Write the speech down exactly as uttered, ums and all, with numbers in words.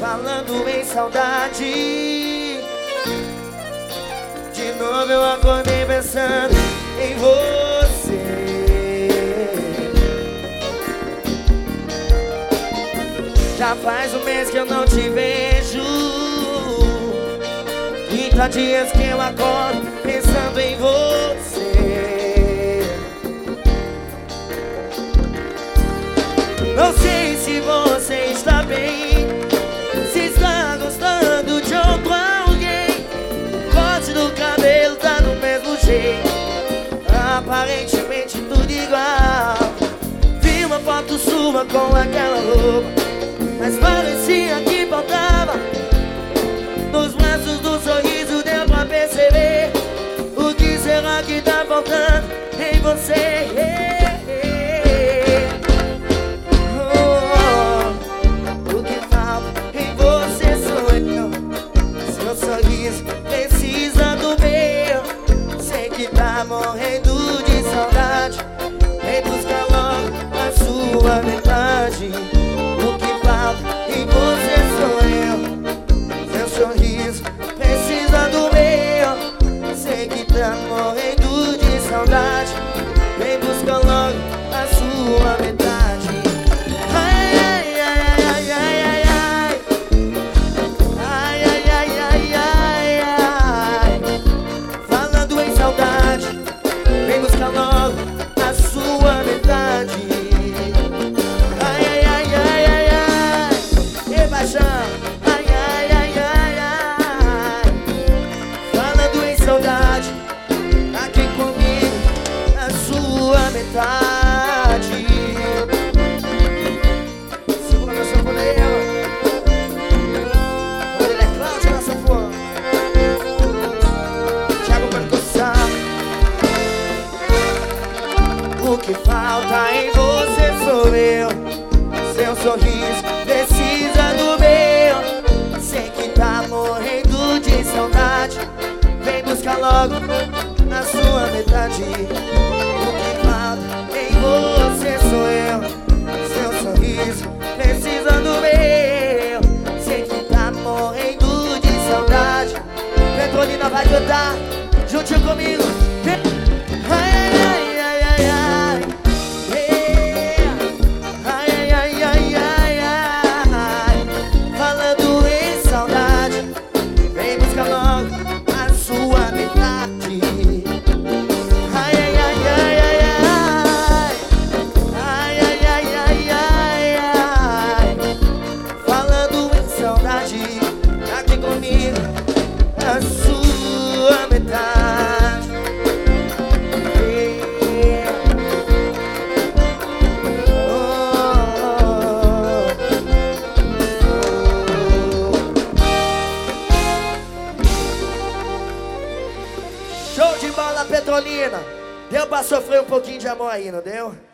Falando em saudade, de novo eu acordei pensando em você. Já faz um mês que eu não te vejo, trinta dias que eu acordo pensando em você. Não sei se você está bem, se está gostando de outro alguém. Corte do cabelo tá do mesmo jeito, aparentemente tudo igual. Vi uma foto sua com aquela roupa, mas parecia que faltava. Nos braços do sorriso deu pra perceber. O que será que tá faltando em você? Oh, o que falta em você sou eu. Seu sorriso precisa do meu. Sei que tá morrendo de saudade, vem buscar logo a sua metade. O que falta em você sou eu. Seu sorriso precisa do meu. Sei que tá morrendo de saudade, vem buscar logo a sua metade. Ai, ai, ai, ai, ai, ai, ai, ai, ai, ai, ai, ai. Falando em saudade, vem buscar logo a sua metade. Ai, ai, ai, ai, ai, ai. E paixão. Ai, ai, ai, ai, ai. Falando em saudade, aqui comigo a sua metade. Segura meu sanfoneiro. Ele é Cláudio na sanfona. Thiago percussão. O que falta em você sou eu. Seu sorriso precisa do meu. Sei que tá morrendo de saudade, vem buscar logo a sua metade. O que falta em você sou eu. Seu sorriso precisa do meu. Sei que tá morrendo de saudade. Petrolina vai cantar juntinho comigo. Ai, ai, ai, ai, ai. Yeah. Ai, ai, ai, ai, ai, ai. Falando em saudade, vem buscar logo a sua metade. Ai, ai, ai, ai, ai, ai. Ai, ai, ai, ai, ai, ai. Falando em saudade, aqui comigo a sua metade. Yeah. Oh, show de bola, Petrolina. Deu pra sofrer um pouquinho de amor aí, não deu?